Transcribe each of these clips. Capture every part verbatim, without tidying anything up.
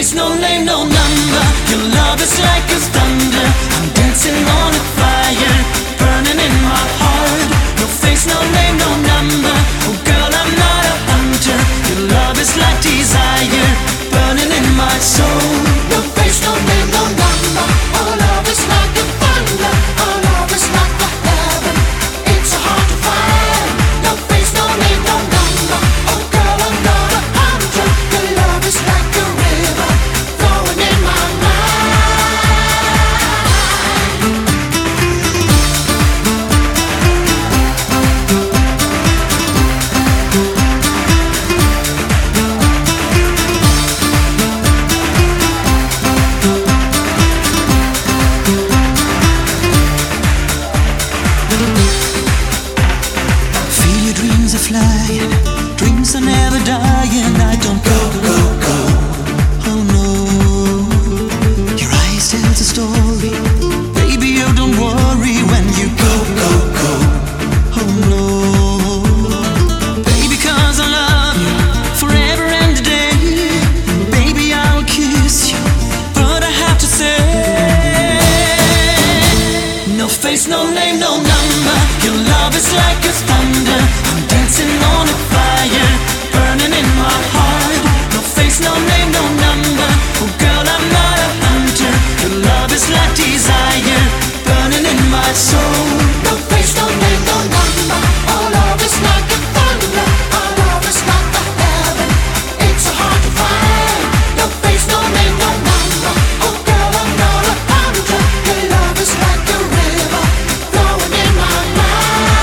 face, no name, no number. Your love is like a thunder. I'm dancing on a fire, burning in my heart. No face, no name, no number. Oh girl, I'm not a hunter. Your love is like desire, burning in my soul. No face, no name, no number. Our love is like a thunder. Our love is like a heaven. It's so hard to find. No face, no name, no number. Oh girl, I'm not a hunter. Your love is like a river flowing in my mind. Feel your dreams are flying, dreams are never dying. I don't go, go, go. Oh no, your eyes tell the story. Baby, oh don't worry when you go, go, go. Oh no, baby, 'cause I love you forever and a day. Baby, I'll kiss you, but I have to say, no face, no name, no number. Your love is like a thunder. I'm dancing on a fire, burning in my heart. No face, no name, no number. Oh girl, I'm not a hunter. Your love is like desire, burning in my soul. No face, no name, no number. Our love is like a thunder. Our love is like a heaven. It's so hard to find. No face, no name, no number. Oh girl, I'm not a hunter. Your love is like a river flowing in my mind.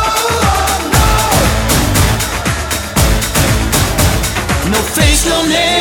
No face, no name.